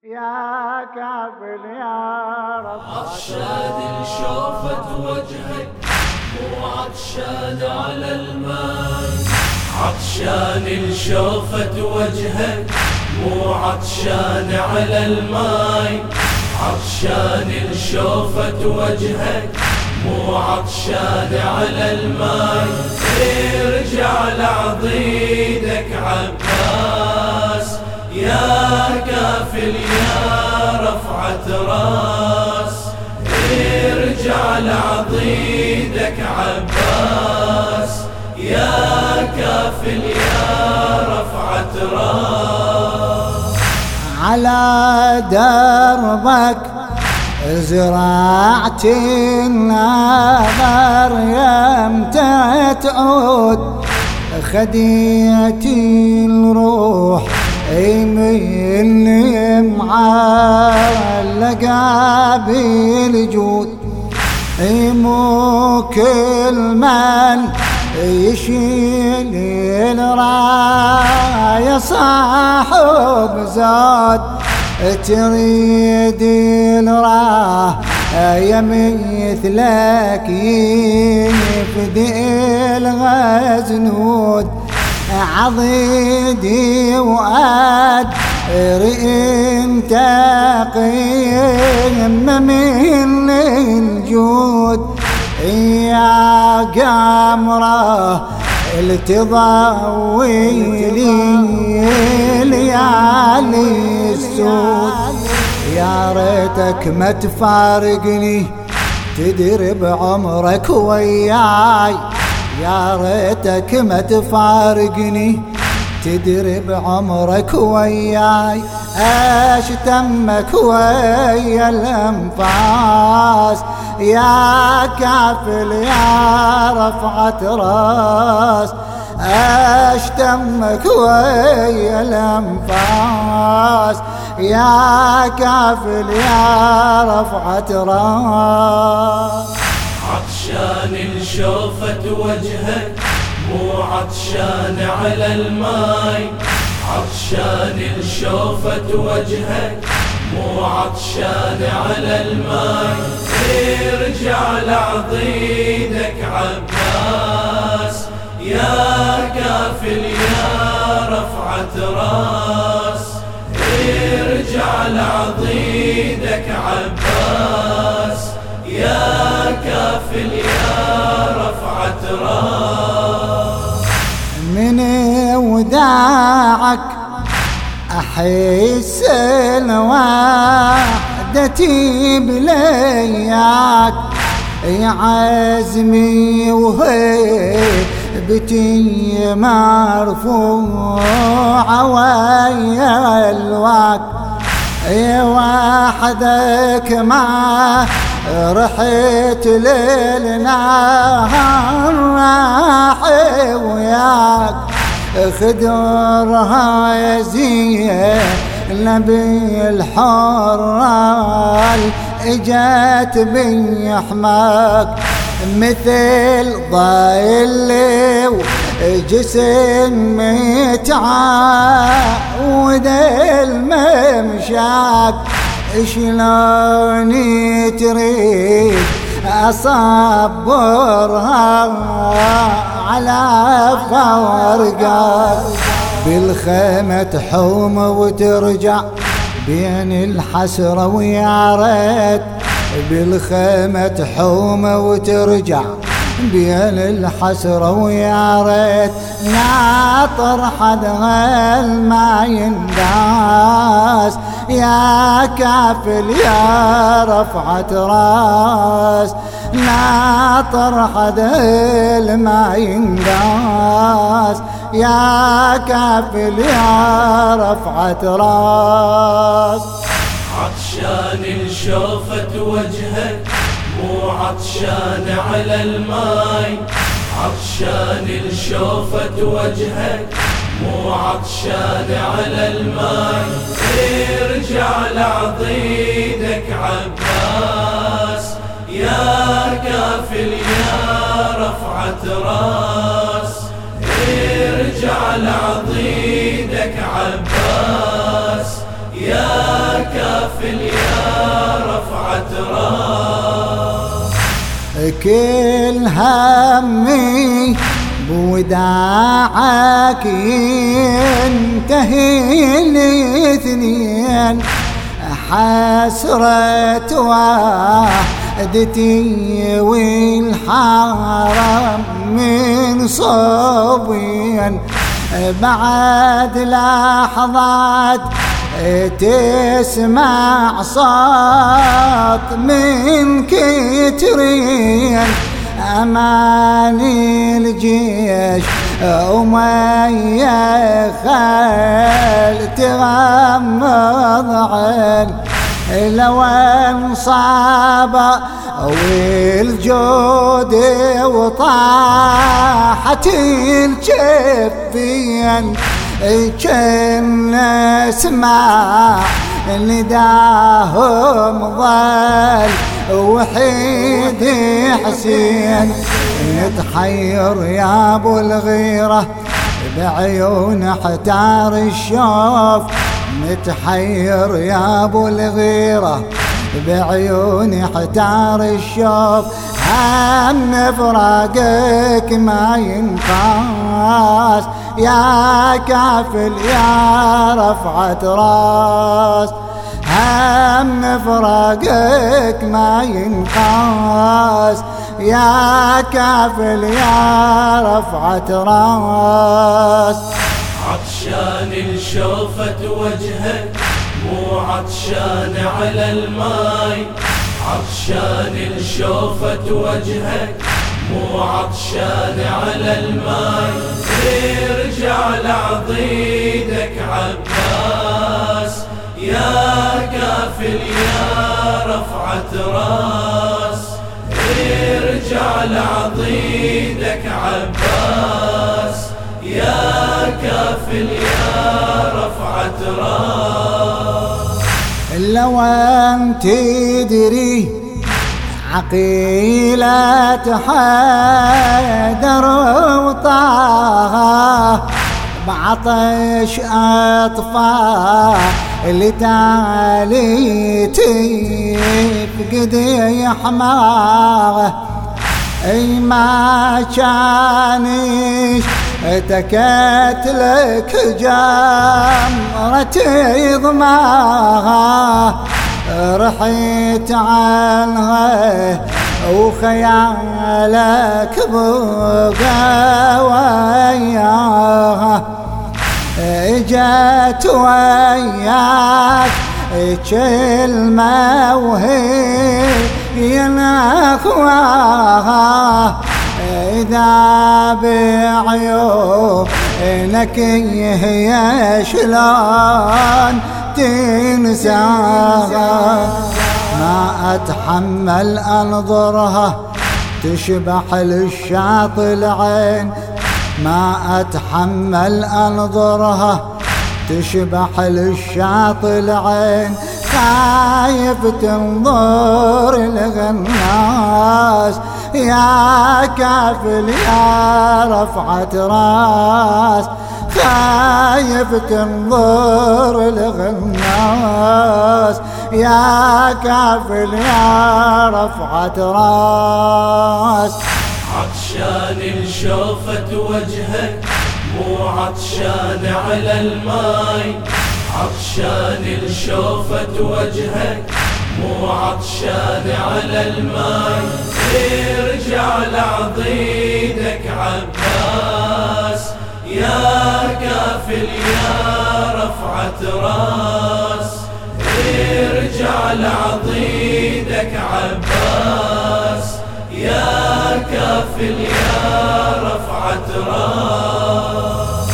يا كافل يا رب. عطشان شوفت وجهك مو عطشان على الماء، عطشان شوفت وجهك مو عطشان على الماء، عطشان شوفت وجهك مو عطشان على الماء. ارجع لعضيدك عباس يا كافل يا رفعة راس، ارجع لعضيدك عباس يا كافل يا رفعة راس. على دربك زرعت النظر يمتى تعود، خديت الروح مني معلقة بالجود. مو كل من يشيل الراية صاحب زاد، تريد الراية مثلك يفدي الغزنود. عضيدي وأدري انت قمة من الجود، يا قمرة التضوي لي ليالي السود. يا ريتك ما تفارقني تدري بعمرك وياي، يا ريتك ما تفارقني تدري بعمرك وياي. اشتمك ويا الانفاس يا كافل يا رفعة راس، اشتمك ويا الانفاس يا كافل يا رفعة راس. عطشان شوفت وجهك مو عطشان على الماي، عطشان شوفت وجهك مو عطشان على الماي. ارجع لعضيدك عباس يا كافل يا رفعة راس، ارجع لعضيدك عباس يا كافل يا رفعة راس. من وداعك أحس الوحدتي بلياك، يا عزمي وهيبتي مرفوعة ويا الواك. وحدك ما رحت ليل نهار راحي وياك، خدرها يزين بالحرال اجت بيحماك، مثل ضيل وجسم متعود الممشاك. شلوني تريد أصبرها على فرقك، بالخيمة تحوم وترجع بين الحسرة ويا ريت، بالخيمة تحوم وترجع بين الحسرة ويا ريت. ناطر حد غير ما ينداس يا كافل يا رفعة راس، ناطر حد ما ينداس يا كافل يا رفعة راس. عطشان شوفت وجهك مو عطشان على الماي، عطشان شوفت وجهك مو عطشان على الماي. ارجع لعضيدك عباس يا كافل يا رفعة راس، ارجع لعضيدك عباس يا كافل كافل يا رفعة راس. كل همي بوداعك ينتهي الاثنين، حسرة وحدتي والحرم من صوبين. بعد لحظات تسمع صوت من كترين، أماني الجيش ومية خال تغمض عين. لو انصاب والجود وطاحت الجبين، كن اسمع نداهم ظل وحيد حسين. نتحير يا ابو الغيرة بعيون احتار الشوف، نتحير يا ابو الغيرة بعيون احتار الشوف. هم فراقك ما ينقاس يا كافل يا رفعة راس، هم فراقك ما ينقاس يا كافل يا رفعة راس. عطشان الشوفة وجهك مو عطشان على الماي، عطشان الشوفة وجهك مو عطشان على الماي. ارجع لعضيدك عباس يا كافل يا رفعة راس. ارجع لعضيدك عباس يا كافل يا رفعة راس. لو انت تدري عقيلة حيدر وطه بعطش أطفال اللي تالي تفقد حماه. اي ما كانش تكتلك جمرة ضماها، رحيت عنها وخيالك بقى وياها. اجت وياك كلمة وهي نخواها، إذا بعيونك هي شلون تنساها. ما أتحمل أنظرها تشبح للشاطئ العين، ما أتحمل أنظرها تشبح للشاطئ العين. خايف تنظر الغناس يا كافل يا رفعة راس، خايف تنظر الغناس يا كافل يا رفعة راس. عطشان الشوفة وجهك مو عطشان على الماي، عطشان الشوفة وجهك مو عطشان على الماي. ارجع لعضيدك عباس يا كافل يا رفعة راس. ارجع لعضيدك عباس يا كافل يا رفعة راس.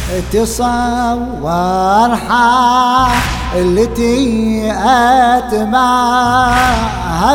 تصور حالتي أتبعها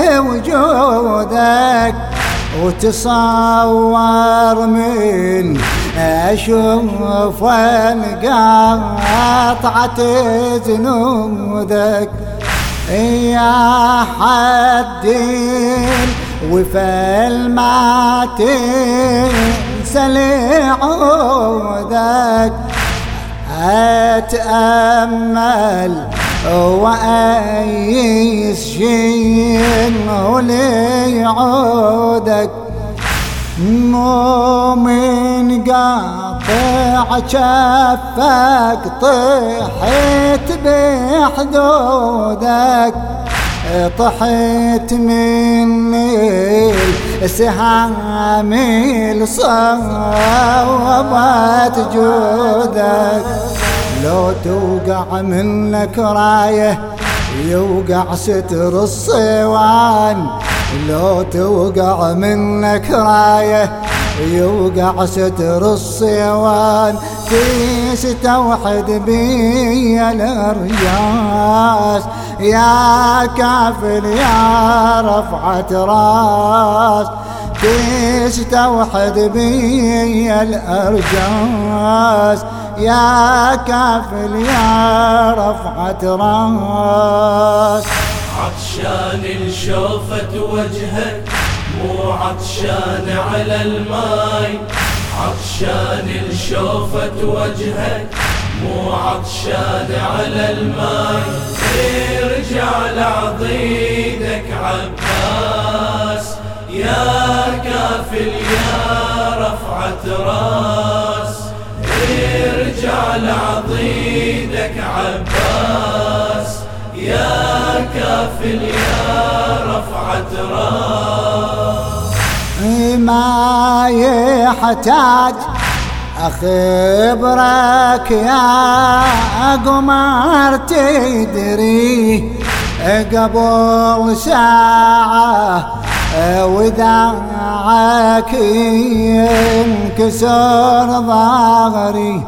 بوجودك، وتصور من أشوف قطعة جنودك يا حدين وفل ما تنسى لعودك. أتأمل وأيس شين ولي عودك مو من قاطع شفك طحيت بحدودك طحيت من السهام صوبت جودك لو توقع منك رايه يوقع ستر الصوان لو توقع منك رايه يوقع ستر الصوان تستوحد بي الارجاس يا كافل يا رفعة راس تستوحد بي الارجاس يا كافل يا رفعة راس عطشان لشوفة وجهك مو عطشان على الماي عطشان لشوفة وجهك مو عطشان على الماي ارجع لعضيدك عباس يا كافل يا رفعة راس ارجع لعضيدك عباس يا كافل يا رفعة راس ما يحتاج أخبرك يا قمر تدري قبل ساعة وداعك ينكسر ظهري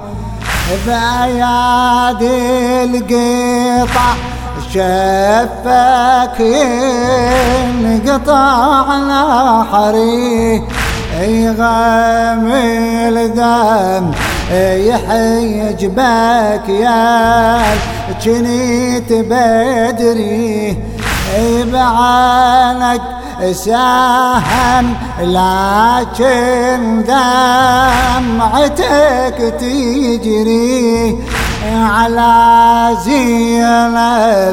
بأيادي القطع شفك ينقطع نحري يغمي الدم يحيج بك يا جنيت بدري بعانك ساهم لكن دمعتك تجري على زينب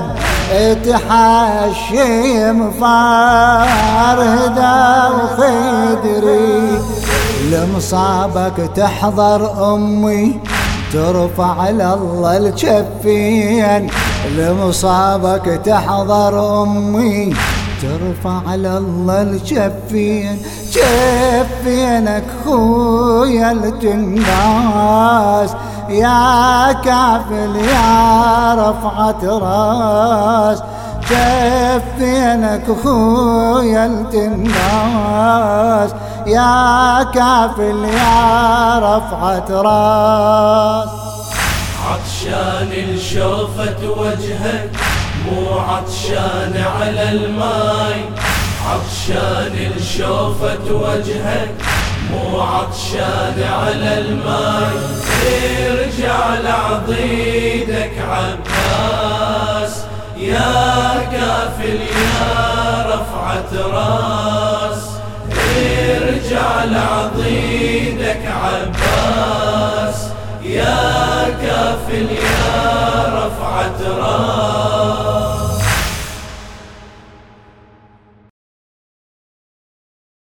تحشم فارهدة وخدري لمصابك تحضر أمي ترفع لله الجفين لمصابك تحضر أمي ترفع لله الجفين جفينك خويا الجناس يا كافل يا رفعة راس جفينك خويا الجناس يا كافل يا رفعة راس عطشان لشوفة وجهك مو عطشان على الماي عطشان لشوفة وجهك مو عطشان على الماي ارجع لعضيدك عباس يا كافل يا رفعة راس ارجع لعضيدك عباس يا كافل يا رفعة راس